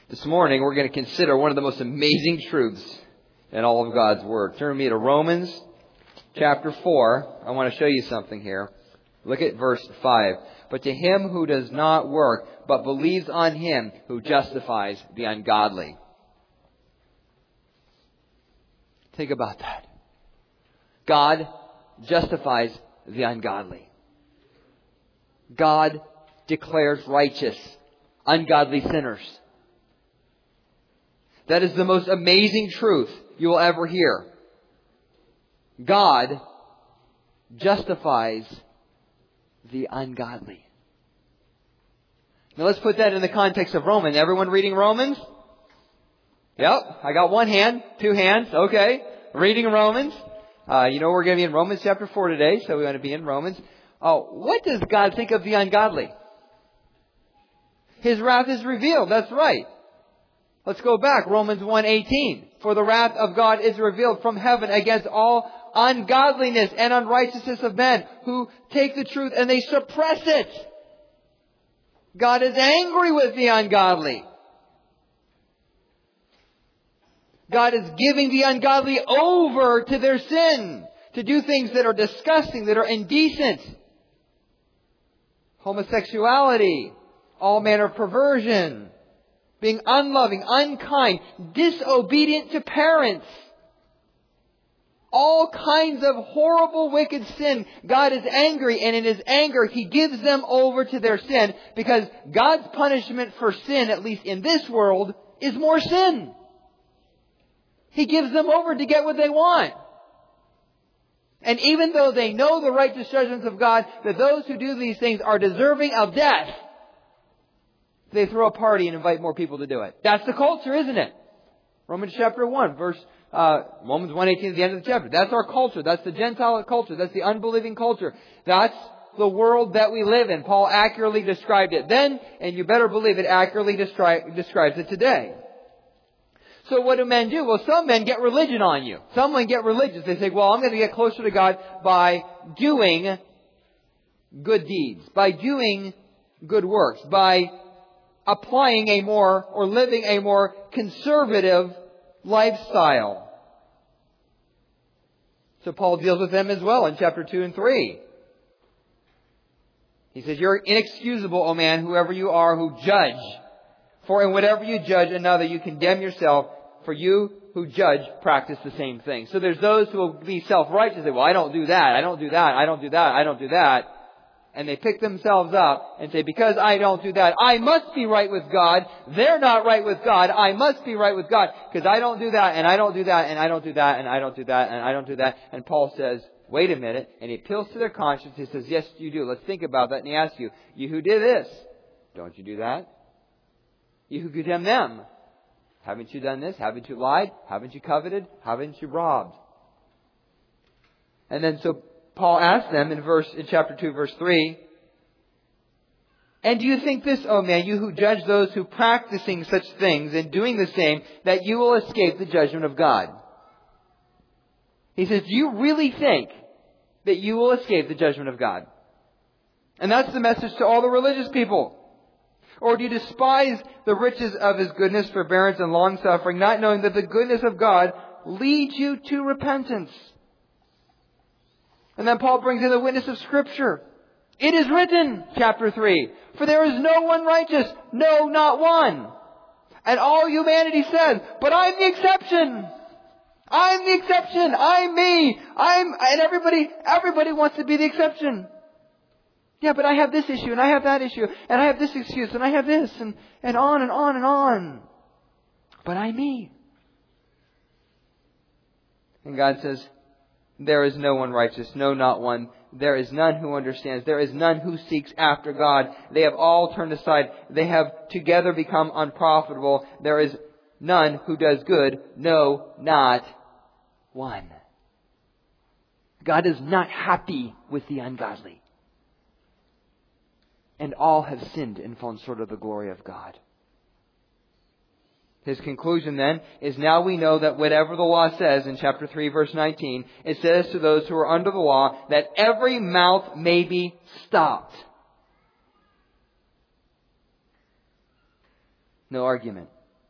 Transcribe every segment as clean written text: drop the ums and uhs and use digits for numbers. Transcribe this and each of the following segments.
This morning we're going to consider one of the most amazing truths in all of God's Word. Turn with me to Romans chapter 4. I want to show you something here. Look at verse 5. But to him who does not work, but believes on him who justifies the ungodly. Think about that. God justifies the ungodly. God declares righteous ungodly sinners. That is the most amazing truth you will ever hear. God justifies the ungodly. Now let's put that in the context of Romans. Everyone reading Romans? Yep. I got one hand, two hands. Okay. Reading Romans. We're going to be in Romans chapter 4 today, so we want to be in Romans. What does God think of the ungodly? His wrath is revealed. That's right. Let's go back. Romans 1:18. For the wrath of God is revealed from heaven against all ungodliness and unrighteousness of men who take the truth and they suppress it. God is angry with the ungodly. God is giving the ungodly over to their sin, to do things that are disgusting, that are indecent. Homosexuality, all manner of perversion, being unloving, unkind, disobedient to parents. All kinds of horrible, wicked sin. God is angry, and in His anger, He gives them over to their sin, because God's punishment for sin, at least in this world, is more sin. He gives them over to get what they want. And even though they know the righteous judgments of God, that those who do these things are deserving of death, they throw a party and invite more people to do it. That's the culture, isn't it? Romans chapter 1, Romans 1:18 at the end of the chapter. That's our culture. That's the Gentile culture. That's the unbelieving culture. That's the world that we live in. Paul accurately described it then, and you better believe it accurately describes it today. So what do men do? Well, some men get religion on you. Some men get religious. They say, well, I'm going to get closer to God by doing good deeds, by doing good works, by applying living a more conservative lifestyle. So Paul deals with them as well in chapter 2 and 3. He says, you're inexcusable, O man, whoever you are, who judge. For in whatever you judge another, you condemn yourself. For you who judge practice the same thing. So there's those who will be self-righteous. Say, well, I don't do that. I don't do that. I don't do that. I don't do that. And they pick themselves up and say, because I don't do that, I must be right with God. They're not right with God. I must be right with God because I don't do that, and I don't do that, and I don't do that, and I don't do that, and I don't do that. And Paul says, wait a minute. And he appeals to their conscience. He says, yes, you do. Let's think about that. And he asks you, you who did this, don't you do that? You who condemn them, haven't you done this? Haven't you lied? Haven't you coveted? Haven't you robbed? And then so Paul asks them in chapter 2, verse 3, and do you think this, O man, you who judge those who practicing such things and doing the same, that you will escape the judgment of God? He says, do you really think that you will escape the judgment of God? And that's the message to all the religious people. Or do you despise the riches of His goodness, forbearance, and long-suffering, not knowing that the goodness of God leads you to repentance? And then Paul brings in the witness of Scripture. It is written, chapter 3, for there is no one righteous, no, not one. And all humanity says, but I'm the exception. I'm the exception. I'm me. And everybody wants to be the exception. Yeah, but I have this issue, and I have that issue, and I have this excuse, and I have this, and on and on and on. But I'm me. And God says, there is no one righteous, no, not one. There is none who understands. There is none who seeks after God. They have all turned aside. They have together become unprofitable. There is none who does good, no, not one. God is not happy with the ungodly. And all have sinned and fallen short of the glory of God. His conclusion then is, now we know that whatever the law says in chapter 3 verse 19, it says to those who are under the law that every mouth may be stopped. No argument.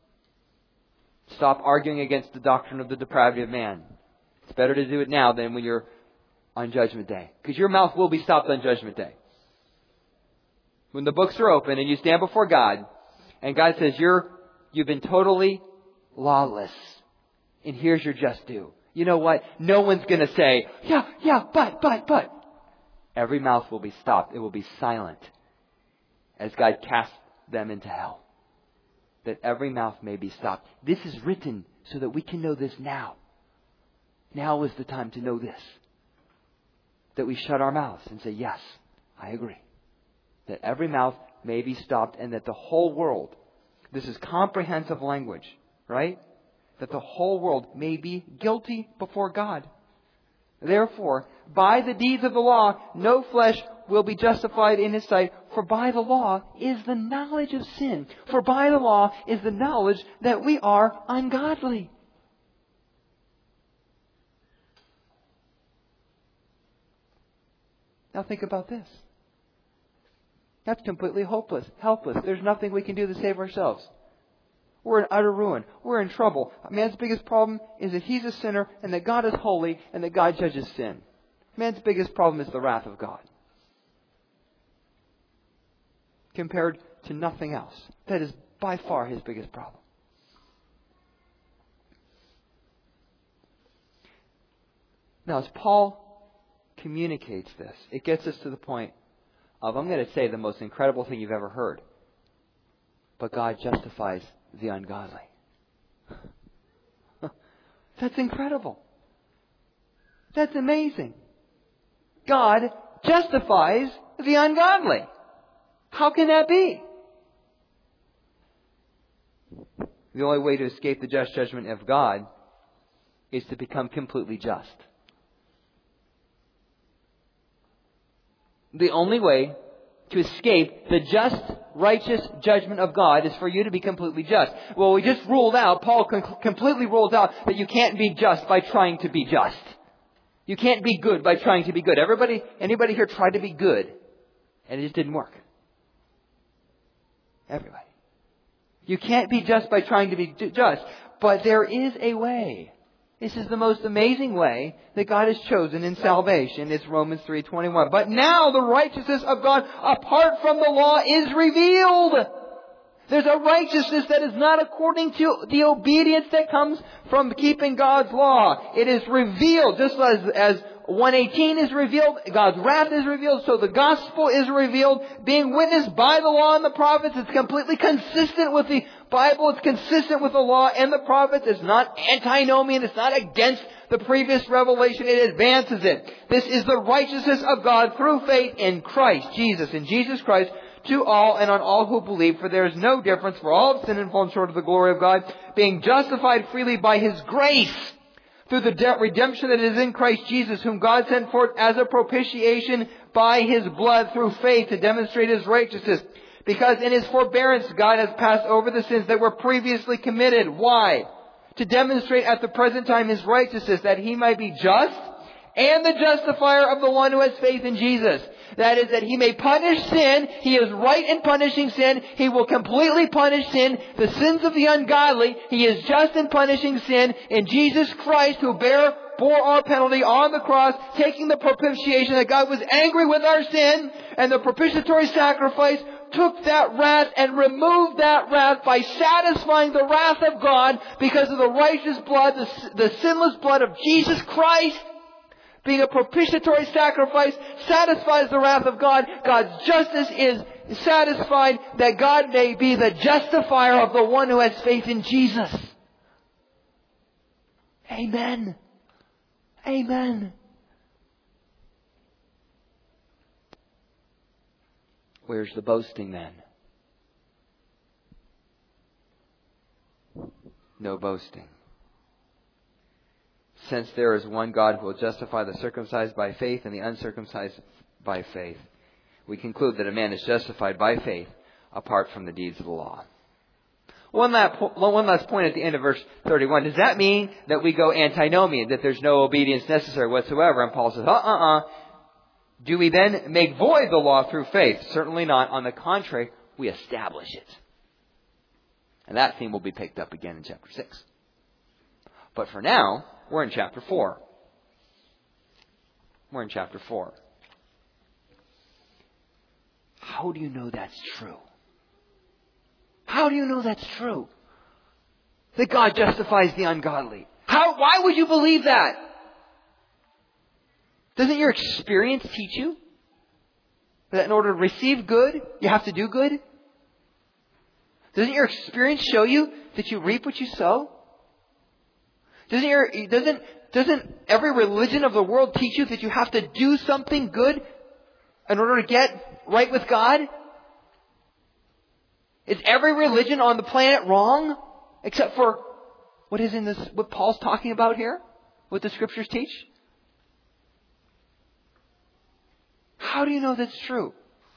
stop arguing against the doctrine of the depravity of man. It's better to do it now than when you're on Judgment Day. Because your mouth will be stopped on Judgment Day. When the books are open and you stand before God, and God says, you've been totally lawless, and here's your just due. You know what? No one's going to say, but. Every mouth will be stopped. It will be silent as God casts them into hell. That every mouth may be stopped. This is written so that we can know this now. Now is the time to know this. That we shut our mouths and say, yes, I agree. That every mouth may be stopped and that the whole world, this is comprehensive language, right? That the whole world may be guilty before God. Therefore, by the deeds of the law, no flesh will be justified in His sight. For by the law is the knowledge of sin. For by the law is the knowledge that we are ungodly. Now think about this. That's completely hopeless, helpless. There's nothing we can do to save ourselves. We're in utter ruin. We're in trouble. Man's biggest problem is that he's a sinner and that God is holy and that God judges sin. Man's biggest problem is the wrath of God. Compared to nothing else. That is by far his biggest problem. Now, as Paul communicates this, it gets us to the point of, I'm going to say the most incredible thing you've ever heard. But God justifies the ungodly. That's incredible. That's amazing. God justifies the ungodly. How can that be? The only way to escape the just judgment of God is to become completely just. The only way to escape the just, righteous judgment of God is for you to be completely just. Well, we just ruled out, Paul completely rules out that you can't be just by trying to be just. You can't be good by trying to be good. Anybody here tried to be good and it just didn't work? Everybody. You can't be just by trying to be just. But there is a way. This is the most amazing way that God has chosen in salvation. It's Romans 3:21. But now the righteousness of God apart from the law is revealed. There's a righteousness that is not according to the obedience that comes from keeping God's law. It is revealed just as 118 is revealed, God's wrath is revealed, so the gospel is revealed, being witnessed by the law and the prophets. It's completely consistent with the Bible. It's consistent with the law and the prophets. It's not antinomian. It's not against the previous revelation. It advances it. This is the righteousness of God through faith in Christ Jesus, in Jesus Christ, to all and on all who believe. For there is no difference, for all have sinned and fallen short of the glory of God, being justified freely by His grace, through the redemption that is in Christ Jesus, whom God sent forth as a propitiation by His blood through faith to demonstrate His righteousness. Because in His forbearance God has passed over the sins that were previously committed. Why? To demonstrate at the present time His righteousness, that He might be just and the justifier of the one who has faith in Jesus. That is, that He may punish sin. He is right in punishing sin. He will completely punish sin. The sins of the ungodly. He is just in punishing sin. In Jesus Christ, who bore our penalty on the cross, taking the propitiation, that God was angry with our sin, and the propitiatory sacrifice took that wrath and removed that wrath by satisfying the wrath of God because of the righteous blood, the sinless blood of Jesus Christ. Being a propitiatory sacrifice satisfies the wrath of God. God's justice is satisfied that God may be the justifier of the one who has faith in Jesus. Amen. Amen. Where's the boasting then? No boasting. Since there is one God who will justify the circumcised by faith and the uncircumcised by faith, we conclude that a man is justified by faith apart from the deeds of the law. One last point at the end of verse 31. Does that mean that we go antinomian, that there's no obedience necessary whatsoever? And Paul says, Do we then make void the law through faith? Certainly not. On the contrary, we establish it. And that theme will be picked up again in chapter 6. But for now, we're in chapter 4. We're in chapter 4. How do you know that's true? How do you know that's true? That God justifies the ungodly. Why would you believe that? Doesn't your experience teach you that in order to receive good, you have to do good? Doesn't your experience show you that you reap what you sow? Doesn't every religion of the world teach you that you have to do something good in order to get right with God? Is every religion on the planet wrong except for what Paul's talking about here? What the Scriptures teach? How do you know that's true?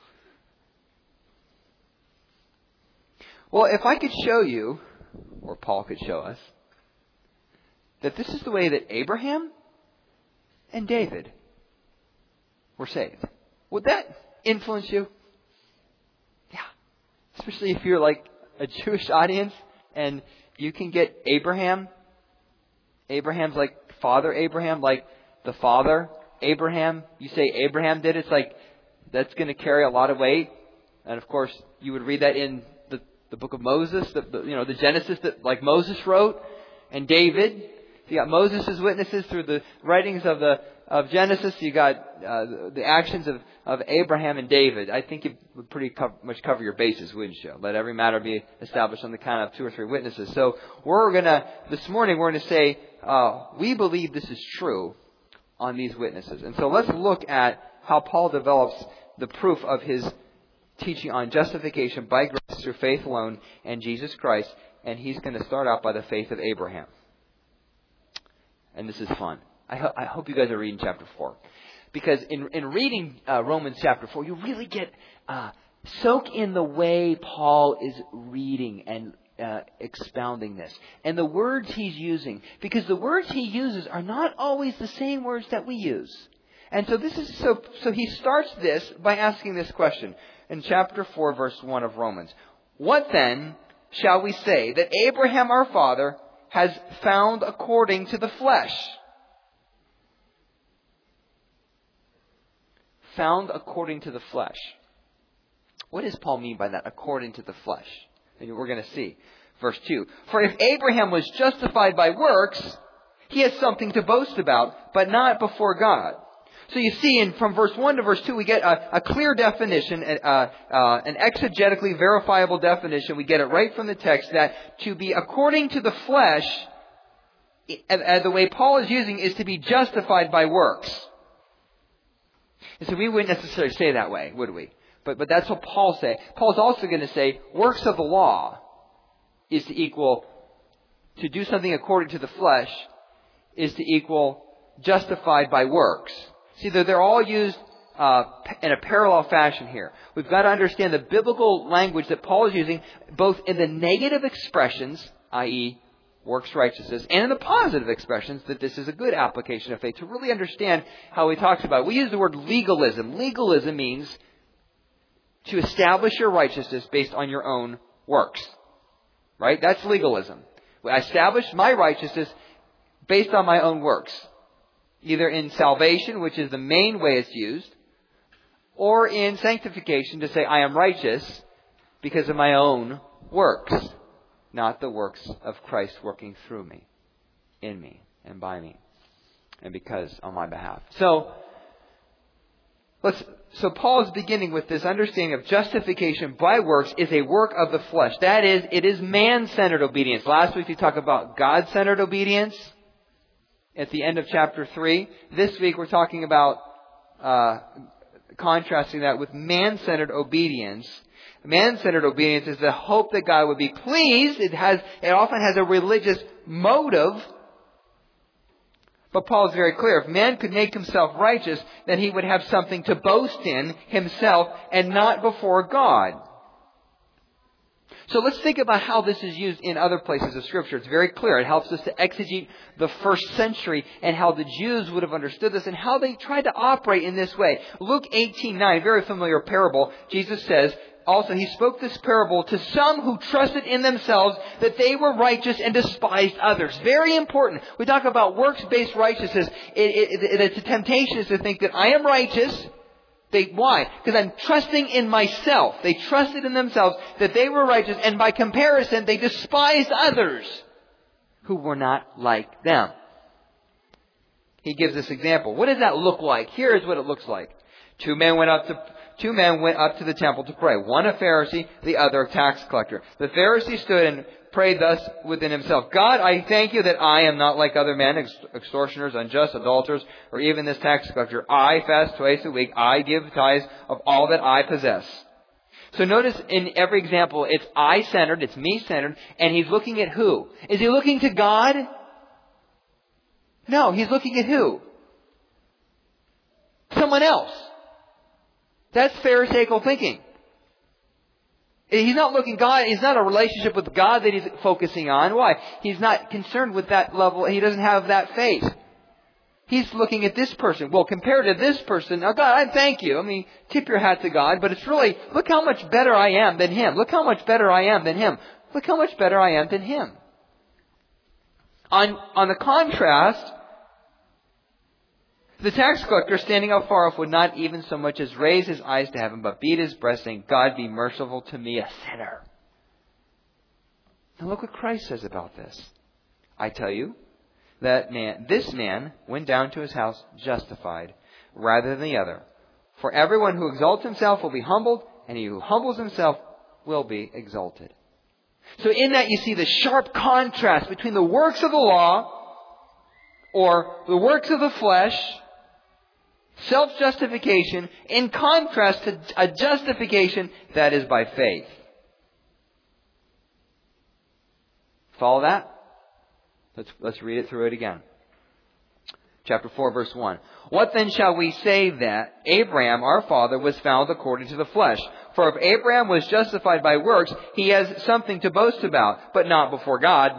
Well, if I could show you, or Paul could show us, that this is the way that Abraham and David were saved, would that influence you? Yeah. Especially if you're like a Jewish audience and you can get Abraham's like Father Abraham, like the father Abraham. You say Abraham did it, it's like that's going to carry a lot of weight. And of course, you would read that in the book of Moses, the Genesis that like Moses wrote, and David. You got Moses' witnesses through the writings of Genesis. You got the actions of Abraham and David. I think you would pretty much cover your bases, wouldn't you? Let every matter be established on the count of 2 or 3 witnesses. So this morning we're going to say, we believe this is true on these witnesses. And so let's look at how Paul develops the proof of his teaching on justification by grace through faith alone and Jesus Christ. And he's going to start out by the faith of Abraham. And this is fun. I hope you guys are reading chapter 4. Because in reading Romans chapter 4, you really get soak in the way Paul is reading and expounding this. And the words he's using. Because the words he uses are not always the same words that we use. And so so he starts this by asking this question in chapter 4, verse 1 of Romans. What then shall we say that Abraham our father has found according to the flesh? Found according to the flesh. What does Paul mean by that, according to the flesh? And we're going to see. Verse 2. For if Abraham was justified by works, he has something to boast about, but not before God. So you see, from verse 1 to verse 2, we get a clear definition, an exegetically verifiable definition. We get it right from the text that to be according to the flesh, the way Paul is using, is to be justified by works. And so we wouldn't necessarily say that way, would we? But that's what Paul say. Paul's also going to say works of the law is to equal, to do something according to the flesh is to equal justified by works. See, they're all used in a parallel fashion here. We've got to understand the biblical language that Paul is using, both in the negative expressions, i.e., works righteousness, and in the positive expressions, that this is a good application of faith, to really understand how he talks about it. We use the word legalism. Legalism means to establish your righteousness based on your own works. Right? That's legalism. I establish my righteousness based on my own works. Either in salvation, which is the main way it's used, or in sanctification, to say I am righteous because of my own works, not the works of Christ working through me, in me, and by me, and because on my behalf. So Paul is beginning with this understanding of justification by works is a work of the flesh. That is, it is man-centered obedience. Last week we talked about God-centered obedience at the end of chapter 3. This week we're talking about contrasting that with man-centered obedience. Man-centered obedience is the hope that God would be pleased. It often has a religious motive. But Paul is very clear. If man could make himself righteous, then he would have something to boast in himself and not before God. So let's think about how this is used in other places of Scripture. It's very clear. It helps us to exegete the first century and how the Jews would have understood this and how they tried to operate in this way. Luke 18:9, very familiar parable. Jesus says, also, he spoke this parable to some who trusted in themselves that they were righteous and despised others. Very important. We talk about works-based righteousness. It's a temptation is to think that I am righteous. Why? Because I'm trusting in myself. They trusted in themselves that they were righteous, and by comparison, they despised others who were not like them. He gives this example. What does that look like? Here is what it looks like. Two men went up to the temple to pray. One a Pharisee, the other a tax collector. The Pharisee stood and prayed thus within himself. God, I thank you that I am not like other men, extortioners, unjust, adulterers, or even this tax collector. I fast twice a week. I give tithes of all that I possess. So notice in every example, it's I-centered, it's me-centered, and he's looking at who? Is he looking to God? No, he's looking at who? Someone else. That's Pharisaical thinking. He's not looking God. He's not a relationship with God that he's focusing on. Why? He's not concerned with that level. He doesn't have that faith. He's looking at this person. Well, compared to this person, now God, I thank you. I mean, tip your hat to God, but it's really, look how much better I am than him. Look how much better I am than him. Look how much better I am than him. On the contrast, the tax collector, standing out far off, would not even so much as raise his eyes to heaven, but beat his breast, saying, God, be merciful to me, a sinner. Now look what Christ says about this. I tell you, this man went down to his house justified rather than the other. For everyone who exalts himself will be humbled, and he who humbles himself will be exalted. So in that you see the sharp contrast between the works of the law, or the works of the flesh, self-justification, in contrast to a justification that is by faith. Follow that? Let's read it through it again. Chapter 4, verse 1. What then shall we say that Abraham, our father, was found according to the flesh? For if Abraham was justified by works, he has something to boast about, but not before God.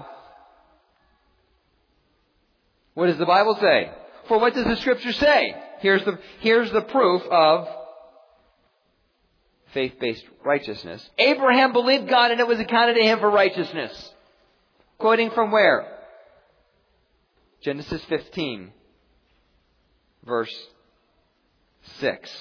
What does the Bible say? For what does the Scripture say? Here's the proof of faith-based righteousness. Abraham believed God and it was accounted to him for righteousness. Quoting from where? Genesis 15, verse 6.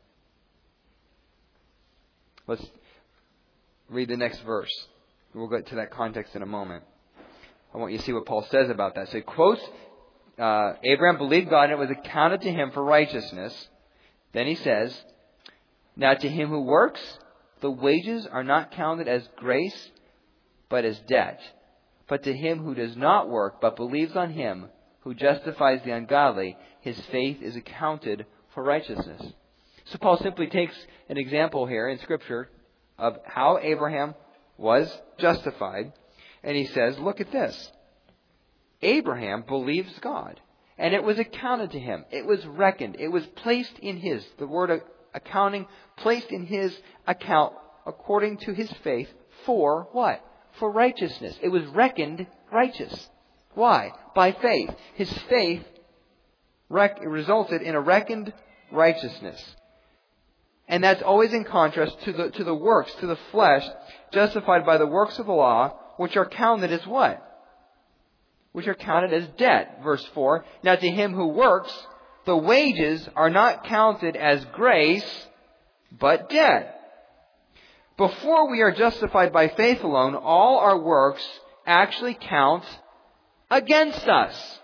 Let's read the next verse. We'll get to that context in a moment. I want you to see what Paul says about that. So he quotes, Abraham believed God and it was accounted to him for righteousness. Then he says, now to him who works, the wages are not counted as grace, but as debt. But to him who does not work, but believes on him who justifies the ungodly, his faith is accounted for righteousness. So Paul simply takes an example here in Scripture of how Abraham was justified. And he says, look at this. Abraham believes God, and it was accounted to him. It was reckoned. It was placed in the word accounting, placed in his account according to his faith for what? For righteousness. It was reckoned righteous. Why? By faith. His faith resulted in a reckoned righteousness. And that's always in contrast to the works, to the flesh, justified by the works of the law, which are counted as what? Which are counted as debt. Verse 4. Now to him who works, the wages are not counted as grace, but debt. Before we are justified by faith alone, all our works actually count against us.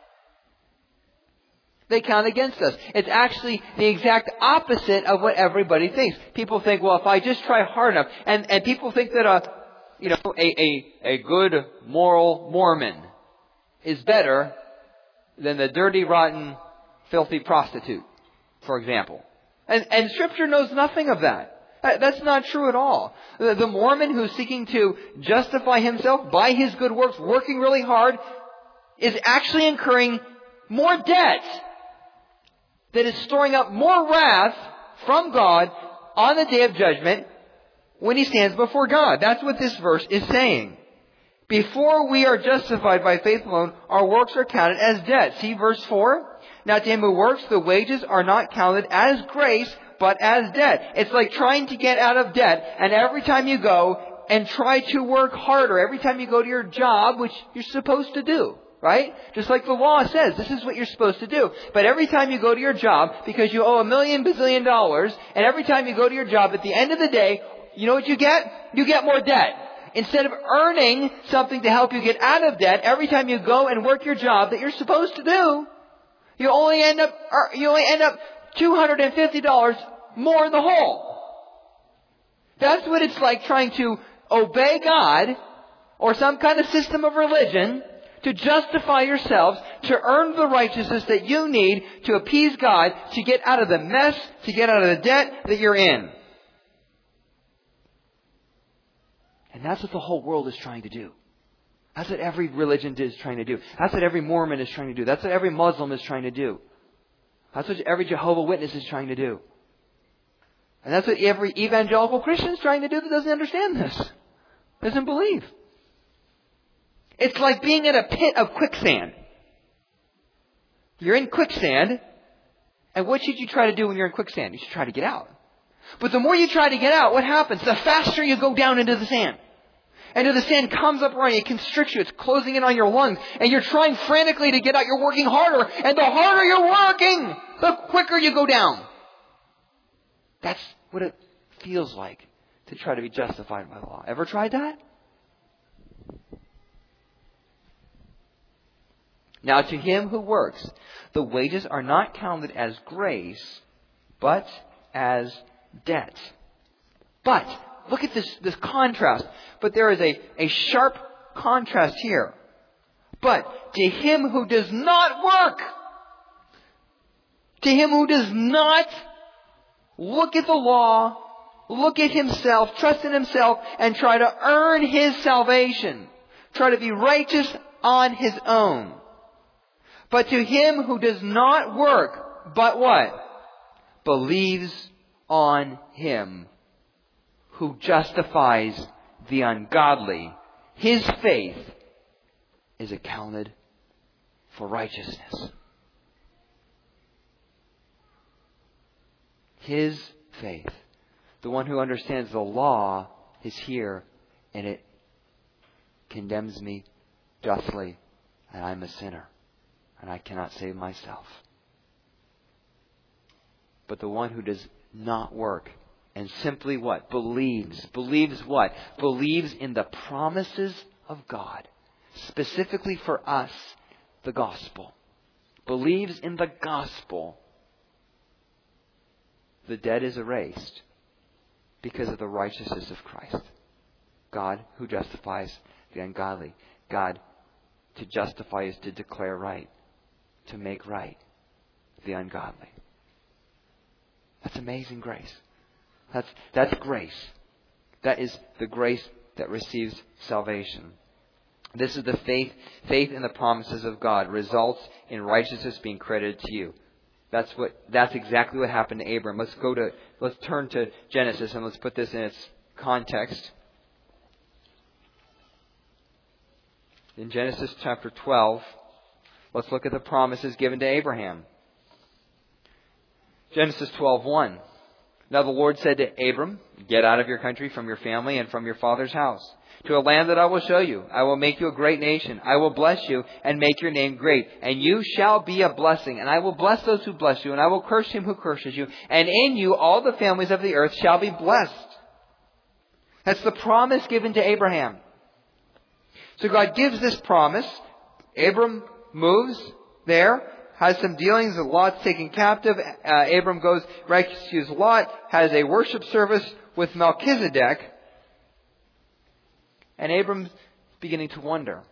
They count against us. It's actually the exact opposite of what everybody thinks. People think, well, if I just try hard enough, and people think that a good moral Mormon is better than the dirty, rotten, filthy prostitute, for example. And Scripture knows nothing of that. That's not true at all. The Mormon who's seeking to justify himself by his good works, working really hard, is actually incurring more debt that is storing up more wrath from God on the day of judgment when he stands before God. That's what this verse is saying. Before we are justified by faith alone, our works are counted as debt. See verse 4? Now to him who works, the wages are not counted as grace, but as debt. It's like trying to get out of debt, and every time you go and try to work harder, every time you go to your job, which you're supposed to do, right? Just like the law says, this is what you're supposed to do. But every time you go to your job, because you owe $1 million bazillion, and every time you go to your job, at the end of the day, you know what you get? You get more debt. Instead of earning something to help you get out of debt, every time you go and work your job that you're supposed to do, you only end up $250 more in the hole. That's what it's like trying to obey God or some kind of system of religion to justify yourselves, to earn the righteousness that you need to appease God, to get out of the mess, to get out of the debt that you're in. And that's what the whole world is trying to do. That's what every religion is trying to do. That's what every Mormon is trying to do. That's what every Muslim is trying to do. That's what every Jehovah's Witness is trying to do. And that's what every evangelical Christian is trying to do that doesn't understand this. Doesn't believe. It's like being in a pit of quicksand. You're in quicksand, and what should you try to do when you're in quicksand? You should try to get out. But the more you try to get out, what happens? The faster you go down into the sand. And the sand comes up around you, it constricts you, it's closing in on your lungs, and you're trying frantically to get out, you're working harder, and the harder you're working, the quicker you go down. That's what it feels like to try to be justified by the law. Ever tried that? Now to him who works, the wages are not counted as grace, but as debt. But, look at this contrast. But there is a sharp contrast here. But to him who does not work, to him who does not look at the law, look at himself, trust in himself, and try to earn his salvation, try to be righteous on his own. But to him who does not work, but what? Believes on him who justifies the ungodly, his faith is accounted for righteousness. His faith, the one who understands the law, is here, and it condemns me justly, and I'm a sinner, and I cannot save myself. But the one who does not work and simply what? Believes. Believes what? Believes in the promises of God. Specifically for us, the gospel. Believes in the gospel. The debt is erased because of the righteousness of Christ. God who justifies the ungodly. God to justify is to declare right. To make right the ungodly. That's amazing grace. That's grace. That is the grace that receives salvation. This is the faith in the promises of God results in righteousness being credited to you. That's exactly what happened to Abram. Let's turn to Genesis and let's put this in its context. In Genesis chapter 12, let's look at the promises given to Abraham. Genesis 12:1. Now the Lord said to Abram, get out of your country, from your family, and from your father's house, to a land that I will show you. I will make you a great nation. I will bless you and make your name great. And you shall be a blessing. And I will bless those who bless you. And I will curse him who curses you. And in you all the families of the earth shall be blessed. That's the promise given to Abraham. So God gives this promise. Abram moves there. Has some dealings. Lot's taken captive. Abram goes, rescues Lot, has a worship service with Melchizedek. And Abram's beginning to wonder.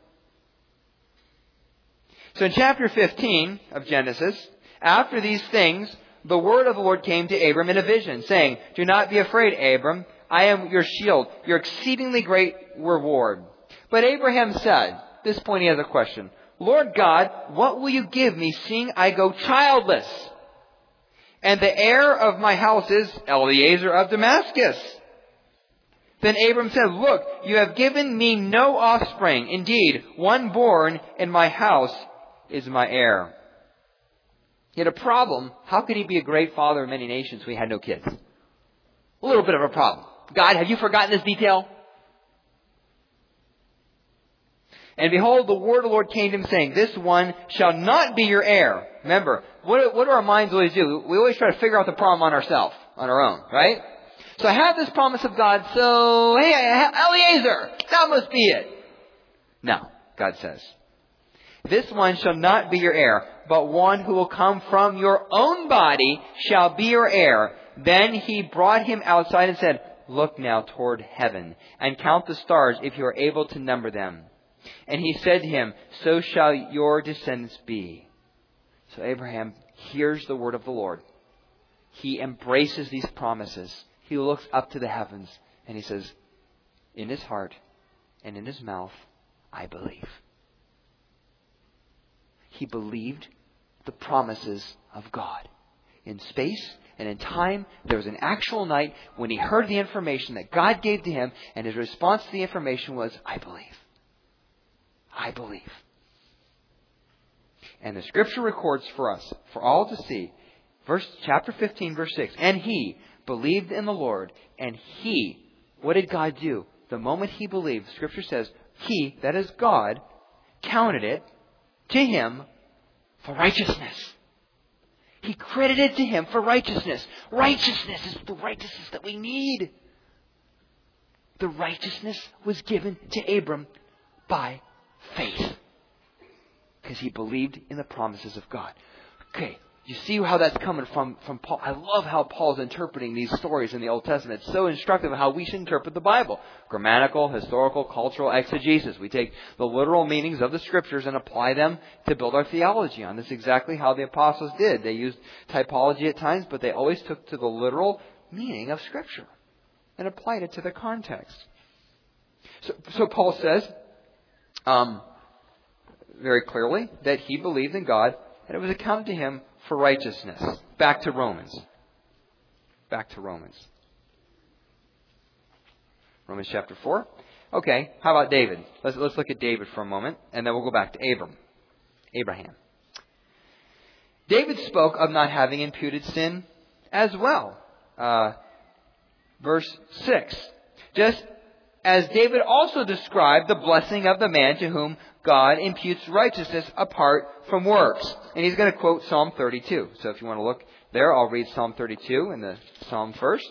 So in chapter 15 of Genesis, after these things, the word of the Lord came to Abram in a vision, saying, do not be afraid, Abram. I am your shield, your exceedingly great reward. But Abraham said, at this point he has a question. Lord God, what will you give me, seeing I go childless? And the heir of my house is Eliezer of Damascus. Then Abram said, look, you have given me no offspring. Indeed, one born in my house is my heir. He had a problem. How could he be a great father of many nations when he had no kids? A little bit of a problem. God, have you forgotten this detail? And behold, the word of the Lord came to him, saying, this one shall not be your heir. Remember, what do our minds always do? We always try to figure out the problem on ourselves, on our own, right? So I have this promise of God, so, hey, Eliezer, that must be it. No, God says, this one shall not be your heir, but one who will come from your own body shall be your heir. Then he brought him outside and said, look now toward heaven and count the stars if you are able to number them. And he said to him, so shall your descendants be. So Abraham hears the word of the Lord. He embraces these promises. He looks up to the heavens and he says, in his heart and in his mouth, I believe. He believed the promises of God. In space and in time, there was an actual night when he heard the information that God gave to him, and his response to the information was, I believe. I believe. And the Scripture records for us, for all to see, chapter 15, verse 6, and he believed in the Lord, and he, what did God do? The moment he believed, the Scripture says, he, that is God, counted it to him for righteousness. He credited to him for righteousness. Righteousness is the righteousness that we need. The righteousness was given to Abram by faith, because he believed in the promises of God. Okay, you see how that's coming from Paul. I love how Paul's interpreting these stories in the Old Testament. It's so instructive of how we should interpret the Bible. Grammatical, historical, cultural exegesis. We take the literal meanings of the Scriptures and apply them to build our theology on. That's exactly how the apostles did. They used typology at times, but they always took to the literal meaning of Scripture and applied it to the context. So Paul says very clearly that he believed in God and it was accounted to him for righteousness. Back to Romans. Romans chapter 4. Okay, how about David? Let's look at David for a moment, and then we'll go back to Abraham. David spoke of not having imputed sin as well. Verse 6. Just as David also described the blessing of the man to whom God imputes righteousness apart from works. And he's going to quote Psalm 32. So if you want to look there, I'll read Psalm 32 in the Psalm first.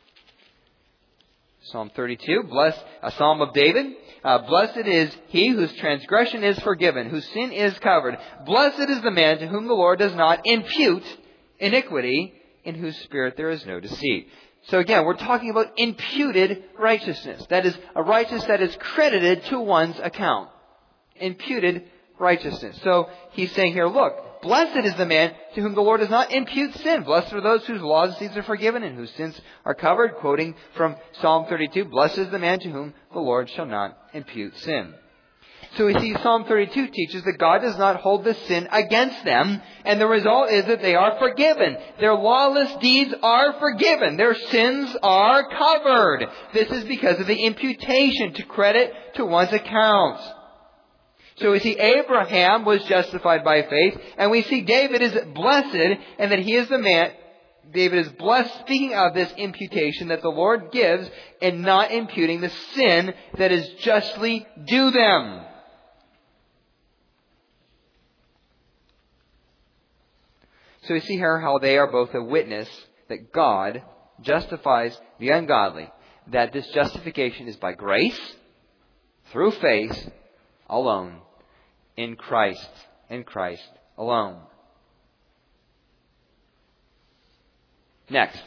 Psalm 32, a Psalm of David. Blessed is he whose transgression is forgiven, whose sin is covered. Blessed is the man to whom the Lord does not impute iniquity, in whose spirit there is no deceit. So again, we're talking about imputed righteousness. That is a righteousness that is credited to one's account. Imputed righteousness. So he's saying here, look, blessed is the man to whom the Lord does not impute sin. Blessed are those whose laws and deeds are forgiven and whose sins are covered. Quoting from Psalm 32, blessed is the man to whom the Lord shall not impute sin. So we see Psalm 32 teaches that God does not hold the sin against them, and the result is that they are forgiven. Their lawless deeds are forgiven. Their sins are covered. This is because of the imputation to credit to one's account. So we see Abraham was justified by faith, and we see David is blessed, and that he is the man. David is blessed, speaking of this imputation that the Lord gives, and not imputing the sin that is justly due them. So we see here how they are both a witness that God justifies the ungodly, that this justification is by grace, through faith, alone, in Christ alone. Next,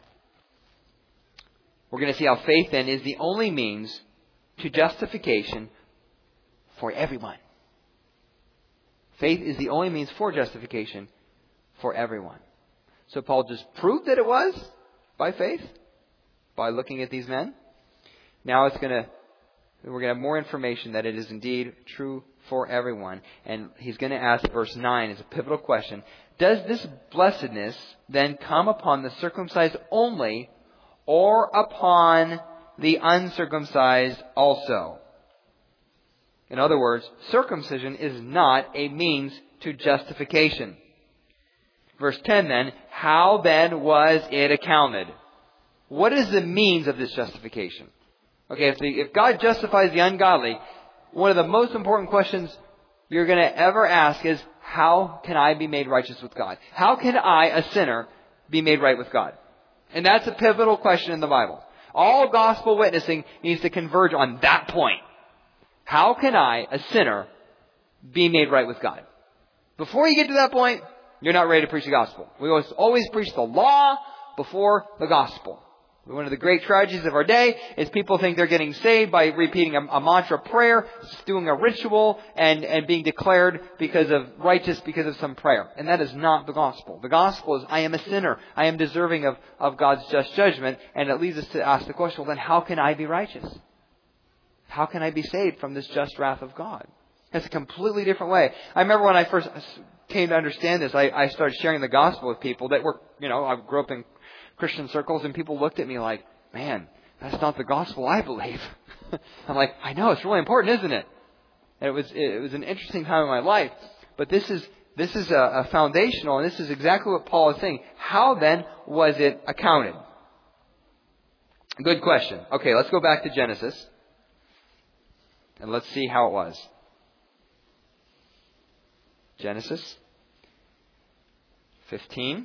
we're going to see how faith then is the only means to justification for everyone. Faith is the only means for justification for everyone. So Paul just proved that it was by faith, by looking at these men. Now we're going to have more information that it is indeed true for everyone. And he's going to ask verse 9 as a pivotal question. Does this blessedness then come upon the circumcised only, or upon the uncircumcised also? In other words, circumcision is not a means to justification. Verse 10 then, how then was it accounted? What is the means of this justification? Okay, if God justifies the ungodly, one of the most important questions you're going to ever ask is, how can I be made righteous with God? How can I, a sinner, be made right with God? And that's a pivotal question in the Bible. All gospel witnessing needs to converge on that point. How can I, a sinner, be made right with God? Before you get to that point, you're not ready to preach the gospel. We always preach the law before the gospel. One of the great tragedies of our day is people think they're getting saved by repeating a mantra prayer, doing a ritual, and being declared righteous because of some prayer. And that is not the gospel. The gospel is, I am a sinner. I am deserving of God's just judgment. And it leads us to ask the question, well, then how can I be righteous? How can I be saved from this just wrath of God? That's a completely different way. I remember when I first came to understand this, I started sharing the gospel with people that were, I grew up in Christian circles, and people looked at me like, man, that's not the gospel I believe. I'm like, I know, it's really important, isn't it? And it was an interesting time in my life. But this is a foundational, and this is exactly what Paul is saying. How then was it accounted? Good question. Okay, let's go back to Genesis. And let's see how it was. Genesis 15.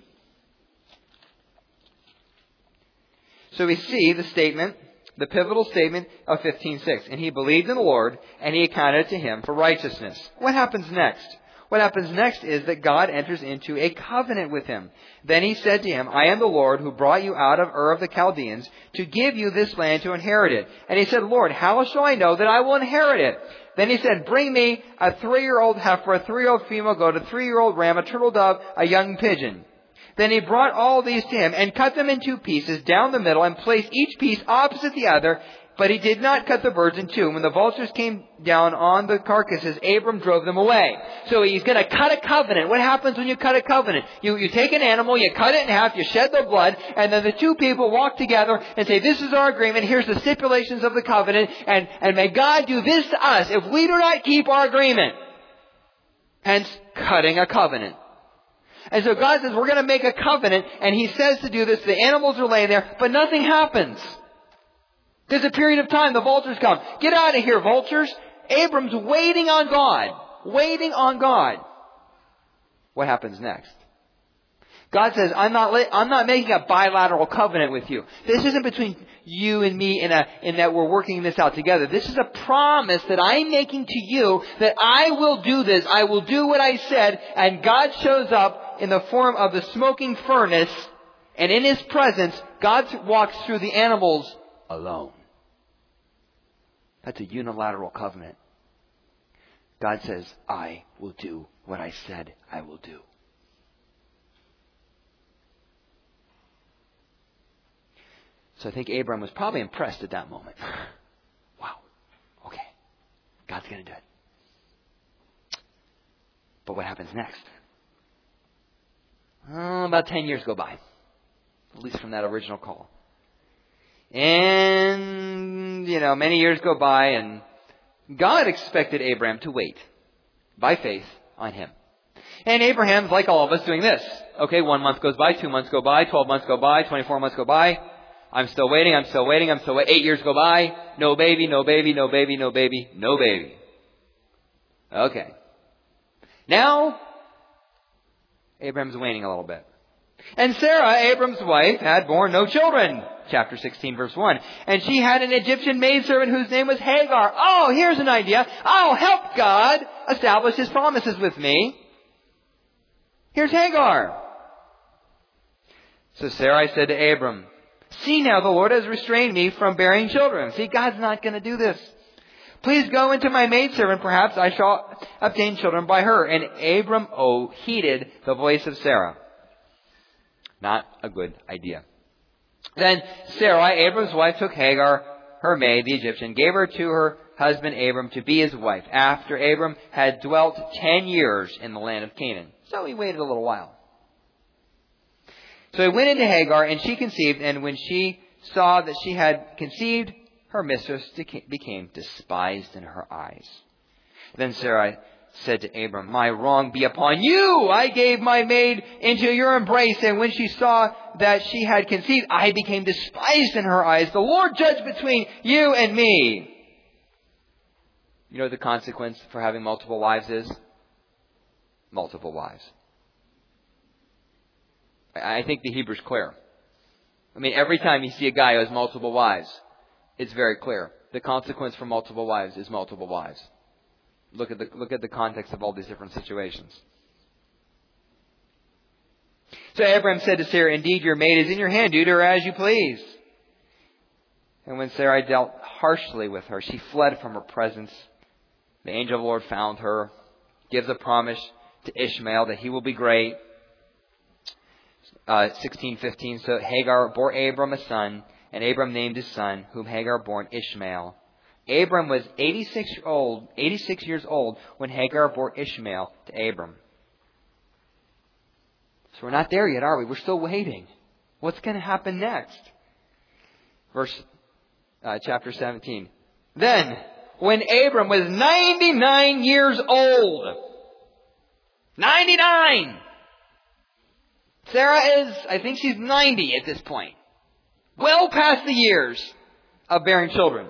So we see the statement, the pivotal statement of 15:6. And he believed in the Lord, and he accounted it to him for righteousness. What happens next? What happens next is that God enters into a covenant with him. Then he said to him, I am the Lord who brought you out of Ur of the Chaldeans to give you this land to inherit it. And he said, Lord, how shall I know that I will inherit it? Then he said, bring me a 3-year-old heifer, a 3-year-old female goat, a 3-year-old ram, a turtle dove, a young pigeon. Then he brought all these to him and cut them in 2 pieces down the middle and placed each piece opposite the other. But he did not cut the birds in 2. When the vultures came down on the carcasses, Abram drove them away. So he's going to cut a covenant. What happens when you cut a covenant? You take an animal, you cut it in half, you shed the blood, and then the 2 people walk together and say, this is our agreement, here's the stipulations of the covenant, and may God do this to us if we do not keep our agreement. Hence, cutting a covenant. And so God says, we're going to make a covenant, and he says to do this. The animals are laying there, but nothing happens. There's a period of time. The vultures come. Get out of here, vultures. Abram's waiting on God. Waiting on God. What happens next? God says, I'm not making a bilateral covenant with you. This isn't between you and me in that we're working this out together. This is a promise that I'm making to you that I will do this. I will do what I said. And God shows up in the form of the smoking furnace. And in his presence, God walks through the animals alone. That's a unilateral covenant. God says, I will do what I said I will do. So I think Abram was probably impressed at that moment. Wow. Okay. God's going to do it. But what happens next? About 10 years go by. At least from that original call. And, many years go by, and God expected Abraham to wait by faith on him. And Abraham's like all of us doing this. Okay, 1 month goes by, 2 months go by, 12 months go by, 24 months go by. I'm still waiting, 8 years go by. No baby, no baby, no baby, no baby, no baby. Okay. Now, Abraham's waiting a little bit. And Sarah, Abram's wife, had borne no children. Chapter 16, verse 1. And she had an Egyptian maidservant whose name was Hagar. Oh, here's an idea. I'll help God establish his promises with me. Here's Hagar. So Sarai said to Abram, see now, the Lord has restrained me from bearing children. See, God's not going to do this. Please go into my maidservant. Perhaps I shall obtain children by her. And Abram, heeded the voice of Sarah. Not a good idea. Then Sarai, Abram's wife, took Hagar, her maid, the Egyptian, gave her to her husband Abram to be his wife, after Abram had dwelt 10 years in the land of Canaan. So he waited a little while. So he went into Hagar, and she conceived, and when she saw that she had conceived, her mistress became despised in her eyes. Then Sarai said to Abram, "My wrong be upon you. I gave my maid into your embrace, and when she saw that she had conceived, I became despised in her eyes. The Lord judge between you and me." You know what the consequence for having multiple wives is? Multiple wives. I think the Hebrew's clear. I mean, every time you see a guy who has multiple wives, it's very clear. The consequence for multiple wives is multiple wives. Look at the context of all these different situations. So Abraham said to Sarah, "Indeed, your maid is in your hand. Do to her as you please." And when Sarai dealt harshly with her, she fled from her presence. The angel of the Lord found her, gives a promise to Ishmael that he will be great. 16:15. So Hagar bore Abram a son, and Abram named his son, whom Hagar bore Ishmael. Abram was 86 years old when Hagar bore Ishmael to Abram. So we're not there yet, are we? We're still waiting. What's going to happen next? Chapter 17. Then, when Abram was 99 years old, 99! Sarah is, I think she's 90 at this point. Well past the years of bearing children.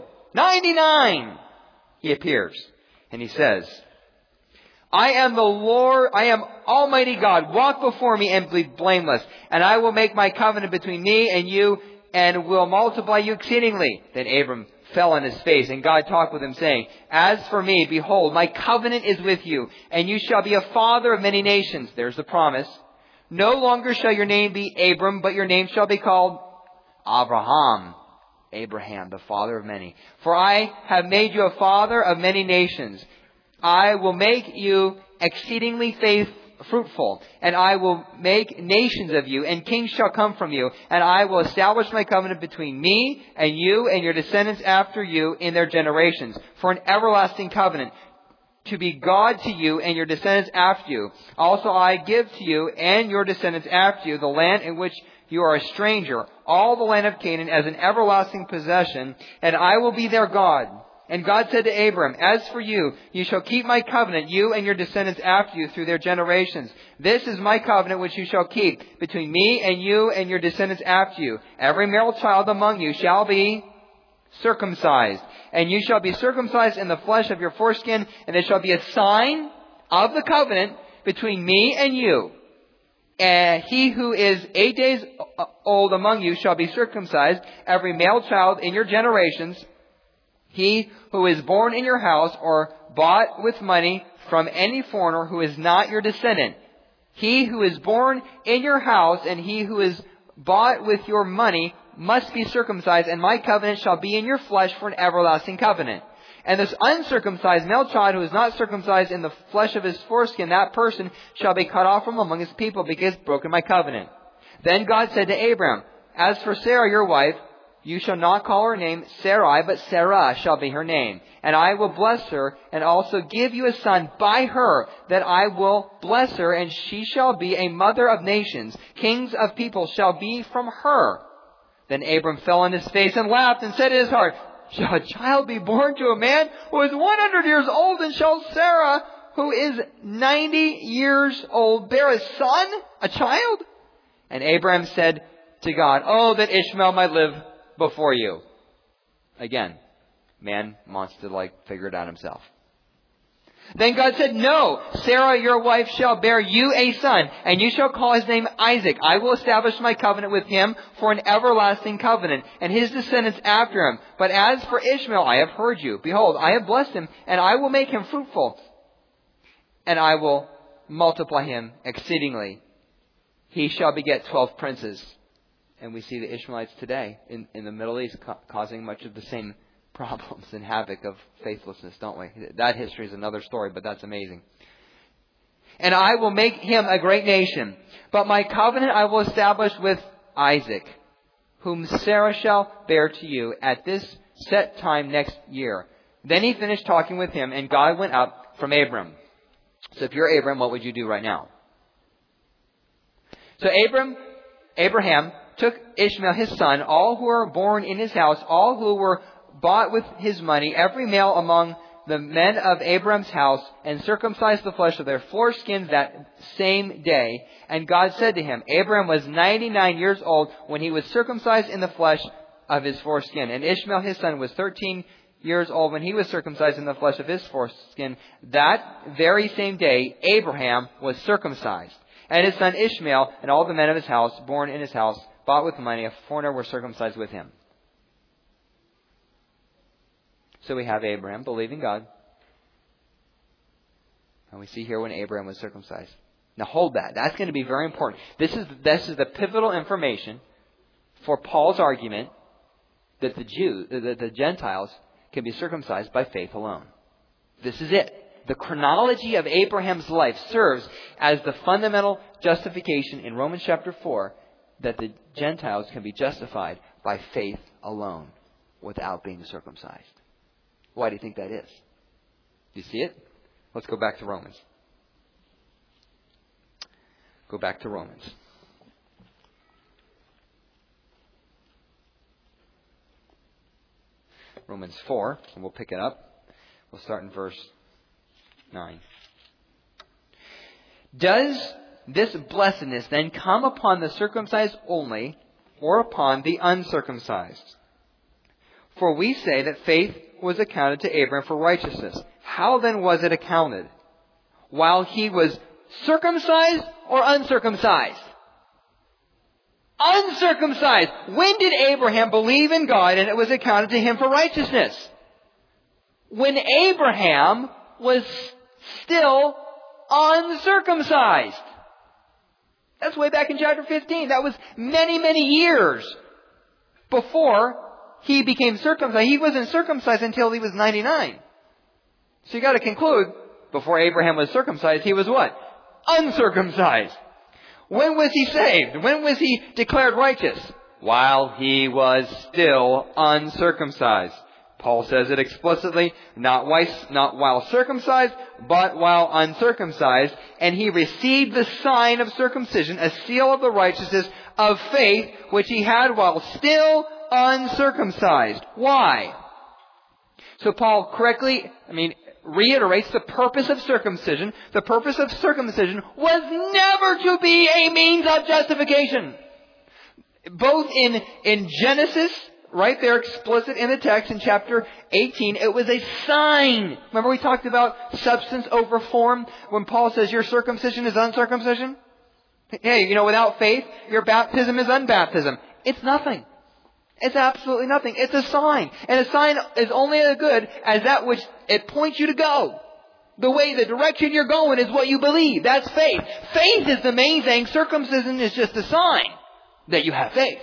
99! He appears and he says, "I am the Lord, I am Almighty God. Walk before me and be blameless. And I will make my covenant between me and you and will multiply you exceedingly." Then Abram fell on his face, and God talked with him, saying, "As for me, behold, my covenant is with you, and you shall be a father of many nations." There's the promise. "No longer shall your name be Abram, but your name shall be called Abraham." Abraham, the father of many. "For I have made you a father of many nations. I will make you exceedingly fruitful, and I will make nations of you, and kings shall come from you. And I will establish my covenant between me and you and your descendants after you in their generations, for an everlasting covenant, to be God to you and your descendants after you. Also I give to you and your descendants after you the land in which you are a stranger, all the land of Canaan, as an everlasting possession, and I will be their God." And God said to Abram, "As for you, you shall keep my covenant, you and your descendants after you through their generations. This is my covenant which you shall keep between me and you and your descendants after you. Every male child among you shall be circumcised, and you shall be circumcised in the flesh of your foreskin, and it shall be a sign of the covenant between me and you. And he who is 8 days old among you shall be circumcised, every male child in your generations. He who is born in your house or bought with money from any foreigner who is not your descendant. He who is born in your house and he who is bought with your money must be circumcised, and my covenant shall be in your flesh for an everlasting covenant. And this uncircumcised male child who is not circumcised in the flesh of his foreskin, that person shall be cut off from among his people because he has broken my covenant." Then God said to Abram, "As for Sarah your wife, you shall not call her name Sarai, but Sarah shall be her name. And I will bless her, and also give you a son by her, that I will bless her, and she shall be a mother of nations. Kings of people shall be from her." Then Abram fell on his face and laughed and said in his heart, "Shall a child be born to a man who is 100 years old, and shall Sarah, who is 90 years old, bear a son, a child?" And Abraham said to God, "Oh, that Ishmael might live before you." Again, man wants to figure it out himself. Then God said, "No, Sarah your wife shall bear you a son, and you shall call his name Isaac. I will establish my covenant with him for an everlasting covenant, and his descendants after him. But as for Ishmael, I have heard you. Behold, I have blessed him, and I will make him fruitful, and I will multiply him exceedingly. He shall beget 12 princes." And we see the Ishmaelites today in the Middle East causing much of the same problems and havoc of faithlessness, don't we? That history is another story, but that's amazing. "And I will make him a great nation, but my covenant I will establish with Isaac, whom Sarah shall bear to you at this set time next year." Then he finished talking with him, and God went up from Abram. So if you're Abram, what would you do right now? So Abraham took Ishmael his son, all who were born in his house, all who were bought with his money, every male among the men of Abraham's house and circumcised the flesh of their foreskins that same day. And God said to him, Abraham was 99 years old when he was circumcised in the flesh of his foreskin. And Ishmael his son was 13 years old when he was circumcised in the flesh of his foreskin. That very same day, Abraham was circumcised. And his son Ishmael and all the men of his house, born in his house, bought with money, a foreigner, were circumcised with him. So we have Abraham believing God. And we see here when Abraham was circumcised. Now hold that. That's going to be very important. This is the pivotal information for Paul's argument that the Gentiles can be circumcised by faith alone. This is it. The chronology of Abraham's life serves as the fundamental justification in Romans chapter 4 that the Gentiles can be justified by faith alone without being circumcised. Why do you think that is? Do you see it? Let's go back to Romans. Go back to Romans. Romans 4, and we'll pick it up. We'll start in verse 9. Does this blessedness then come upon the circumcised only, or upon the uncircumcised? For we say that faith was accounted to Abraham for righteousness. How then was it accounted? While he was circumcised or uncircumcised? Uncircumcised. When did Abraham believe in God and it was accounted to him for righteousness? When Abraham was still uncircumcised. That's way back in chapter 15. That was many, many years before he became circumcised. He wasn't circumcised until he was 99. So you got to conclude, before Abraham was circumcised, he was what? Uncircumcised. When was he saved? When was he declared righteous? While he was still uncircumcised. Paul says it explicitly, not while circumcised, but while uncircumcised. And he received the sign of circumcision, a seal of the righteousness of faith, which he had while still uncircumcised. Why? So Paul reiterates the purpose of circumcision. The purpose of circumcision was never to be a means of justification. Both in Genesis, right there explicit in the text in chapter 18, it was a sign. Remember we talked about substance over form when Paul says your circumcision is uncircumcision? Hey, without faith, your baptism is unbaptism. It's nothing. It's absolutely nothing. It's a sign. And a sign is only as good as that which it points you to go. The direction you're going is what you believe. That's faith. Faith is the main thing. Circumcision is just a sign that you have faith.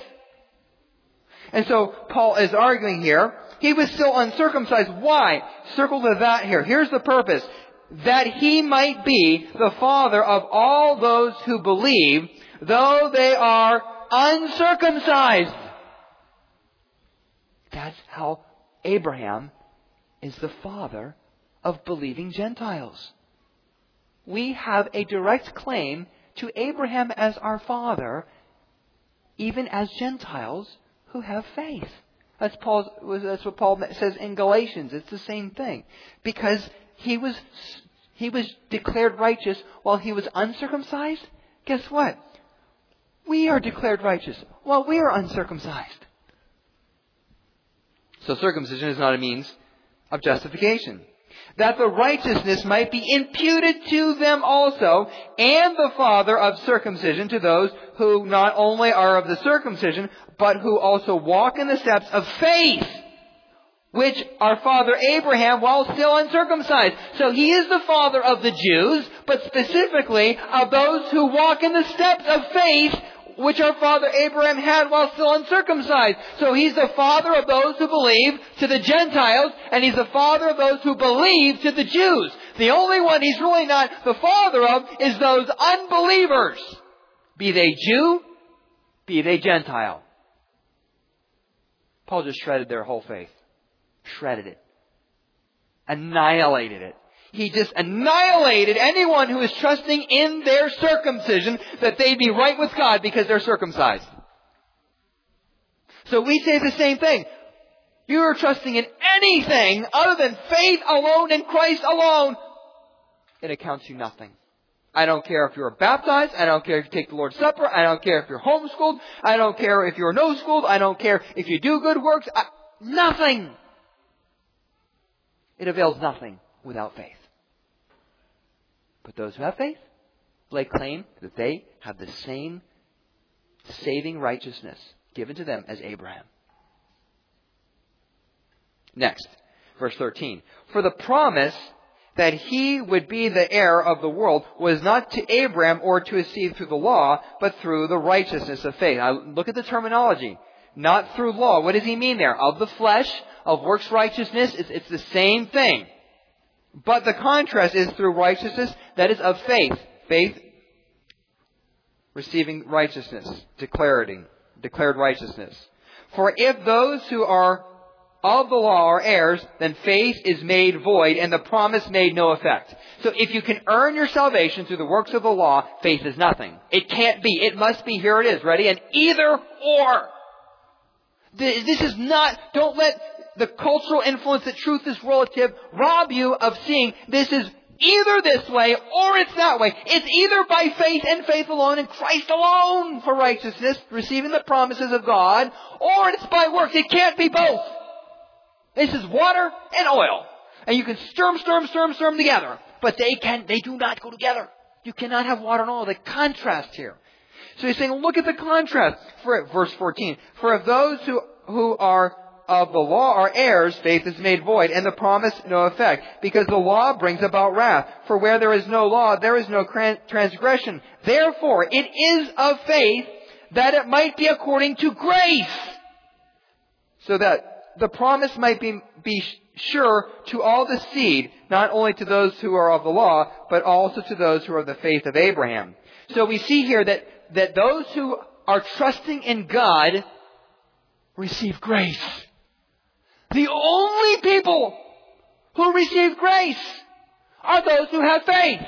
And so Paul is arguing here, he was still uncircumcised. Why? Circle to that here. Here's the purpose. That he might be the father of all those who believe, though they are uncircumcised. That's how Abraham is the father of believing Gentiles. We have a direct claim to Abraham as our father, even as Gentiles who have faith. That's what Paul says in Galatians. It's the same thing. Because he was declared righteous while he was uncircumcised. Guess what? We are declared righteous while we are uncircumcised. So circumcision is not a means of justification. That the righteousness might be imputed to them also, and the father of circumcision to those who not only are of the circumcision, but who also walk in the steps of faith, which our father Abraham while still uncircumcised. So he is the father of the Jews, but specifically of those who walk in the steps of faith, which our father Abraham had while still uncircumcised. So he's the father of those who believe to the Gentiles, and he's the father of those who believe to the Jews. The only one he's really not the father of is those unbelievers. Be they Jew, be they Gentile. Paul just shredded their whole faith. Shredded it. Annihilated it. He just annihilated anyone who is trusting in their circumcision that they'd be right with God because they're circumcised. So we say the same thing. If you are trusting in anything other than faith alone in Christ alone, it accounts to nothing. I don't care if you're baptized. I don't care if you take the Lord's Supper. I don't care if you're homeschooled. I don't care if you're no-schooled. I don't care if you do good works. Nothing. It avails nothing without faith. But those who have faith lay claim that they have the same saving righteousness given to them as Abraham. Next, verse 13. For the promise that he would be the heir of the world was not to Abraham or to his seed through the law, but through the righteousness of faith. Now, look at the terminology. Not through law. What does he mean there? Of the flesh, of works righteousness. It's the same thing. But the contrast is through righteousness, that is of faith. Faith, receiving righteousness, declared righteousness. For if those who are of the law are heirs, then faith is made void and the promise made no effect. So if you can earn your salvation through the works of the law, faith is nothing. It can't be. It must be. Here it is. Ready? An either or. This is not, don't let the cultural influence that truth is relative rob you of seeing this is either this way or it's that way. It's either by faith and faith alone and Christ alone for righteousness, receiving the promises of God, or it's by works. It can't be both. This is water and oil. And you can stir them together. But they do not go together. You cannot have water and oil. The contrast here. So he's saying, look at the contrast. For verse 14. For if those who are of the law are heirs, faith is made void, and the promise no effect. Because the law brings about wrath. For where there is no law, there is no transgression. Therefore, it is of faith that it might be according to grace. So that the promise might be sure to all the seed, not only to those who are of the law, but also to those who are of the faith of Abraham. So we see here that those who are trusting in God receive grace. The only people who receive grace are those who have faith.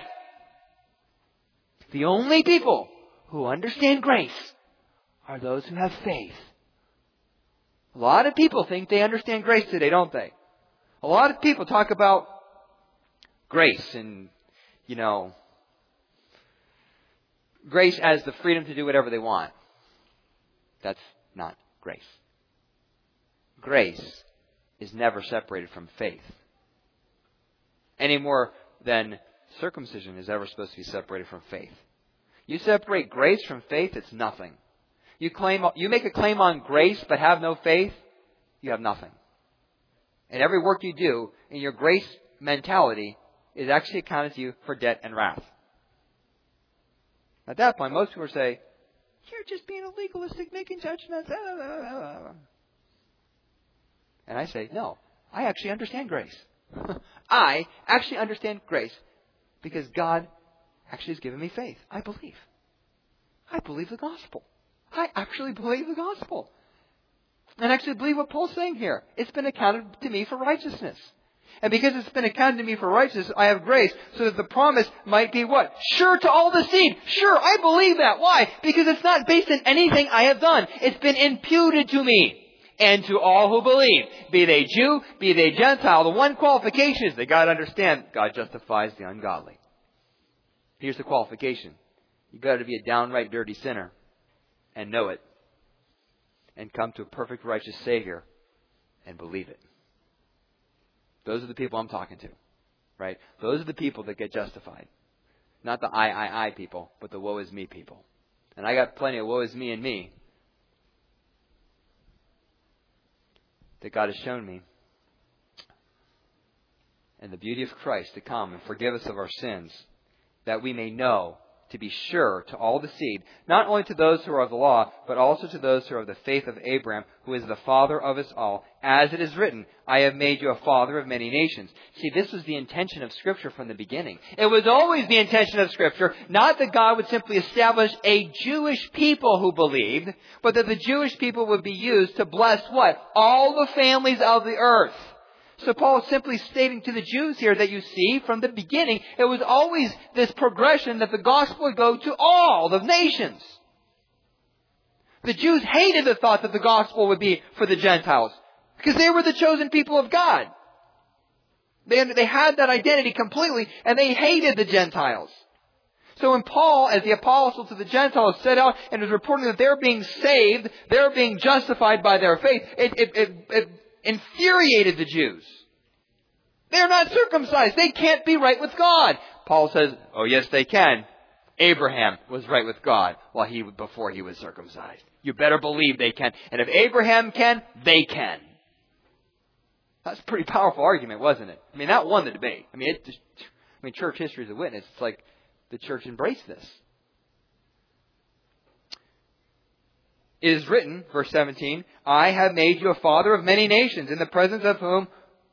The only people who understand grace are those who have faith. A lot of people think they understand grace today, don't they? A lot of people talk about grace and, grace as the freedom to do whatever they want. That's not grace. Grace is never separated from faith. Any more than circumcision is ever supposed to be separated from faith. You separate grace from faith, it's nothing. You make a claim on grace but have no faith, you have nothing. And every work you do in your grace mentality is actually accounted to you for debt and wrath. At that point, most people say, you're just being a legalistic, making judgments. And I say, no, I actually understand grace. I actually understand grace because God actually has given me faith. I believe. I believe the gospel. I actually believe the gospel. And I actually believe what Paul's saying here. It's been accounted to me for righteousness. And because it's been accounted to me for righteousness, I have grace so that the promise might be what? Sure to all the seed. Sure, I believe that. Why? Because it's not based on anything I have done. It's been imputed to me. And to all who believe, be they Jew, be they Gentile. The one qualification is they got to understand God justifies the ungodly. Here's the qualification. You got to be a downright dirty sinner and know it, and come to a perfect righteous Savior and believe it. Those are the people I'm talking to, right? Those are the people that get justified. Not the I people, but the woe is me people. And I got plenty of woe is me and me that God has shown me. And the beauty of Christ to come and forgive us of our sins, that we may know to be sure to all the seed, not only to those who are of the law, but also to those who are of the faith of Abraham, who is the father of us all. As it is written, I have made you a father of many nations. See, this was the intention of Scripture from the beginning. It was always the intention of Scripture, not that God would simply establish a Jewish people who believed, but that the Jewish people would be used to bless what? All the families of the earth. So Paul is simply stating to the Jews here that you see from the beginning, it was always this progression that the gospel would go to all the nations. The Jews hated the thought that the gospel would be for the Gentiles. Because they were the chosen people of God. They had that identity completely, and they hated the Gentiles. So when Paul, as the apostle to the Gentiles, set out and was reporting that they're being saved, they're being justified by their faith, it infuriated the Jews. They're not circumcised. They can't be right with God. Paul says, oh yes they can. Abraham was right with God before he was circumcised. You better believe they can. And if Abraham can, they can. That's a pretty powerful argument, wasn't it? I mean, that won the debate. I mean, church history is a witness. It's like the church embraced this. It is written, verse 17, I have made you a father of many nations, in the presence of whom...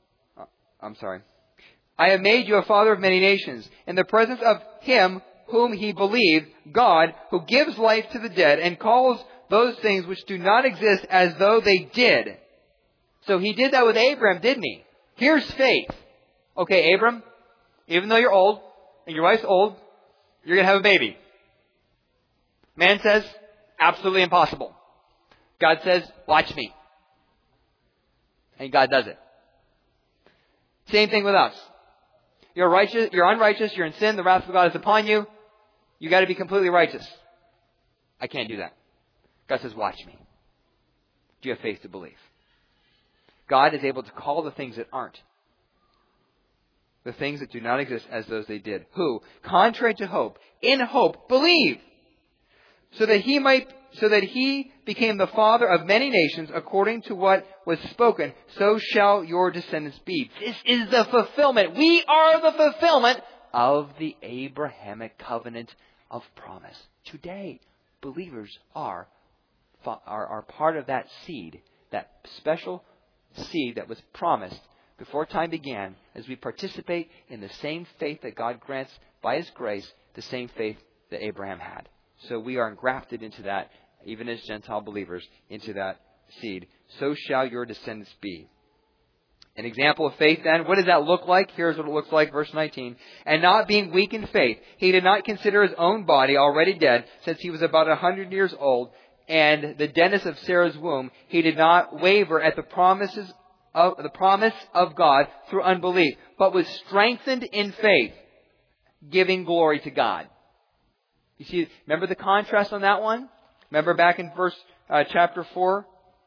I have made you a father of many nations, in the presence of him whom he believed, God, who gives life to the dead and calls those things which do not exist as though they did. So he did that with Abraham, didn't he? Here's faith. Okay, Abram, even though you're old, and your wife's old, you're going to have a baby. Man says, absolutely impossible. God says, watch me. And God does it. Same thing with us. You're righteous, you're unrighteous, you're in sin, the wrath of God is upon you. You got to be completely righteous. I can't do that. God says, watch me. Do you have faith to believe? God is able to call the things that aren't, the things that do not exist, as those they did. Who, contrary to hope, in hope, believe, so that he became the father of many nations, according to what was spoken, so shall your descendants be. This is the fulfillment. We are the fulfillment of the Abrahamic covenant of promise. Today, believers are part of that seed, that special seed that was promised before time began, as we participate in the same faith that God grants by His grace, the same faith that Abraham had. So we are engrafted into that, even as Gentile believers, into that seed. So shall your descendants be. An example of faith then, what does that look like? Here's what it looks like, verse 19. And not being weak in faith, he did not consider his own body already dead, since he was about 100 years old, and the deadness of Sarah's womb. He did not waver at the promise of God through unbelief, but was strengthened in faith, giving glory to God. You see, remember the contrast on that one? Remember back in chapter 4,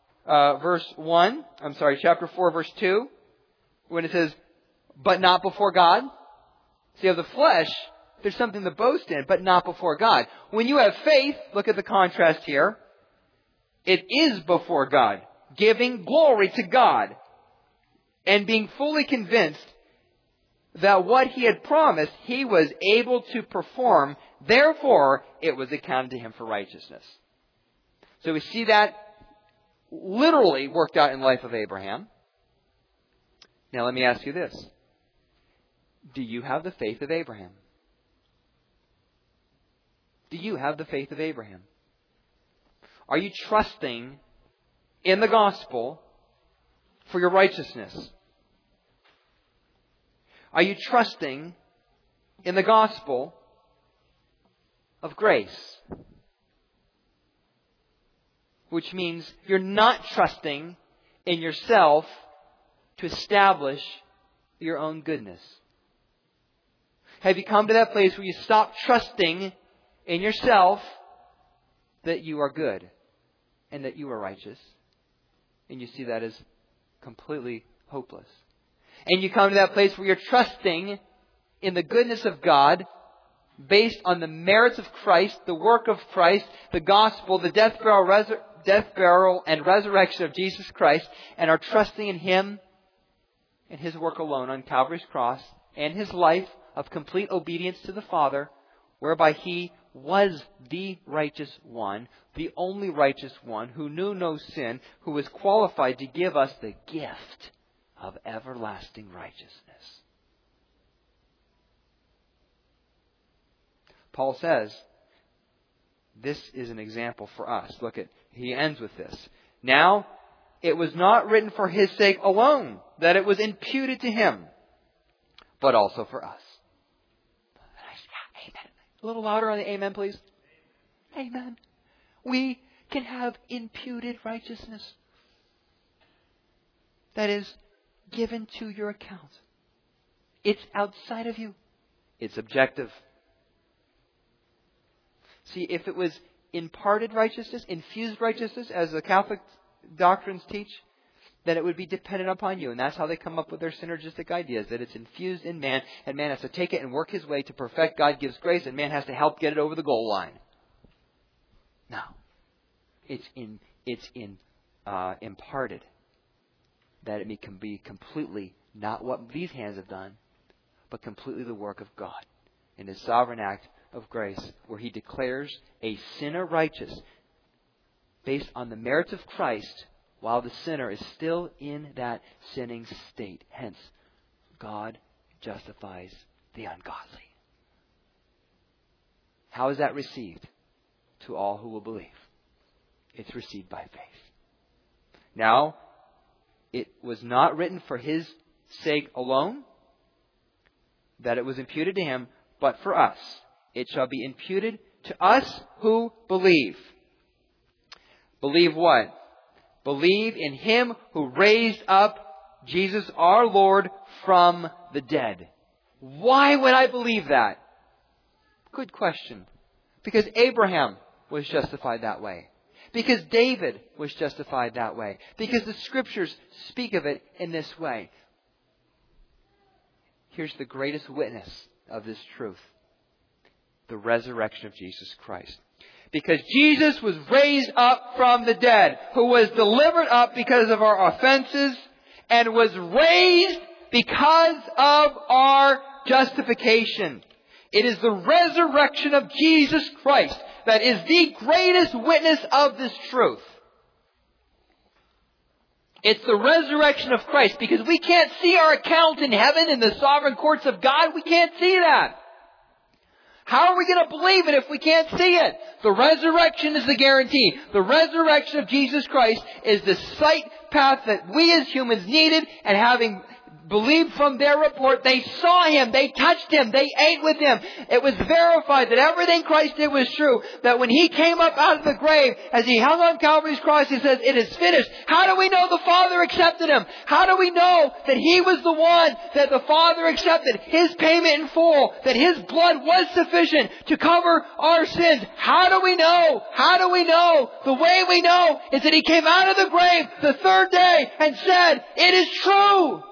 chapter 4, verse 2, when it says, but not before God. See, of the flesh, there's something to boast in, but not before God. When you have faith, look at the contrast here. It is before God, giving glory to God, and being fully convinced that what He had promised, He was able to perform. Therefore, it was accounted to Him for righteousness. So we see that literally worked out in the life of Abraham. Now let me ask you this. Do you have the faith of Abraham? Do you have the faith of Abraham? Are you trusting in the gospel for your righteousness? Are you trusting in the gospel of grace? Which means you're not trusting in yourself to establish your own goodness. Have you come to that place where you stop trusting in yourself that you are good and that you are righteous, and you see that as completely hopeless? And you come to that place where you're trusting in the goodness of God based on the merits of Christ, the work of Christ, the gospel, the death, burial, and resurrection of Jesus Christ, and are trusting in Him and His work alone on Calvary's cross, and His life of complete obedience to the Father, whereby He was the righteous one, the only righteous one, who knew no sin, who was qualified to give us the gift of everlasting righteousness. Paul says, this is an example for us. Look at, he ends with this. Now, it was not written for his sake alone that it was imputed to him, but also for us. Amen. A little louder on the amen, please. Amen. We can have imputed righteousness. that is given to your account. It's outside of you. It's objective. See, if it was imparted righteousness, infused righteousness, as the Catholic doctrines teach, then it would be dependent upon you. And that's how they come up with their synergistic ideas, that it's infused in man, and man has to take it and work his way to perfect. God gives grace, and man has to help get it over the goal line. No. It's imparted, that it can be completely not what these hands have done, but completely the work of God in His sovereign act of grace, where He declares a sinner righteous based on the merits of Christ, while the sinner is still in that sinning state. Hence, God justifies the ungodly. How is that received? To all who will believe. It's received by faith. Now, it was not written for His sake alone, that it was imputed to Him, but for us. It shall be imputed to us who believe. Believe what? Believe in Him who raised up Jesus our Lord from the dead. Why would I believe that? Good question. Because Abraham was justified that way. Because David was justified that way. Because the Scriptures speak of it in this way. Here's the greatest witness of this truth. The resurrection of Jesus Christ. Because Jesus was raised up from the dead, who was delivered up because of our offenses, and was raised because of our justification. It is the resurrection of Jesus Christ that is the greatest witness of this truth. It's the resurrection of Christ, because we can't see our account in heaven in the sovereign courts of God. We can't see that. How are we going to believe it if we can't see it? The resurrection is the guarantee. The resurrection of Jesus Christ is the sight path that we as humans needed, and having believed from their report, they saw Him, they touched Him, they ate with Him. It was verified that everything Christ did was true. That when He came up out of the grave, as He hung on Calvary's cross, He says, "It is finished." How do we know the Father accepted Him? How do we know that He was the one that the Father accepted? His payment in full, that His blood was sufficient to cover our sins. How do we know? How do we know? The way we know is that He came out of the grave the third day and said, "It is true.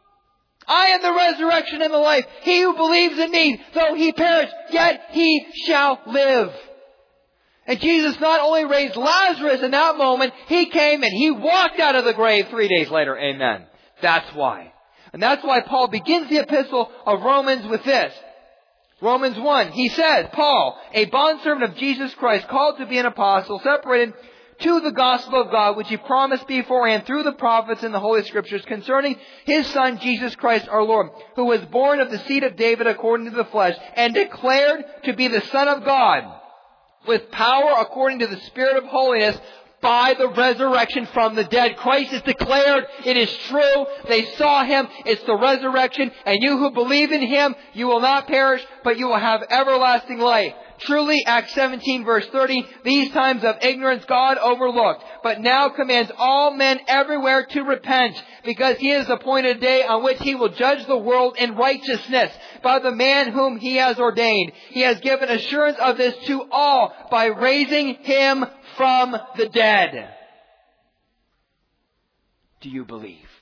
I am the resurrection and the life. He who believes in me, though he perish, yet he shall live." And Jesus not only raised Lazarus in that moment, He came and He walked out of the grave 3 days later. Amen. That's why. And that's why Paul begins the epistle of Romans with this. Romans 1, he says, Paul, a bondservant of Jesus Christ, called to be an apostle, separated to the gospel of God, which He promised beforehand through the prophets in the Holy Scriptures, concerning His Son, Jesus Christ our Lord, who was born of the seed of David according to the flesh, and declared to be the Son of God, with power according to the Spirit of holiness, by the resurrection from the dead. Christ is declared. It is true. They saw Him. It's the resurrection. And you who believe in Him, you will not perish, but you will have everlasting life. Truly, Acts 17 verse 30, these times of ignorance God overlooked, but now commands all men everywhere to repent, because He has appointed a day on which He will judge the world in righteousness by the man whom He has ordained. He has given assurance of this to all by raising Him from the dead. Do you believe?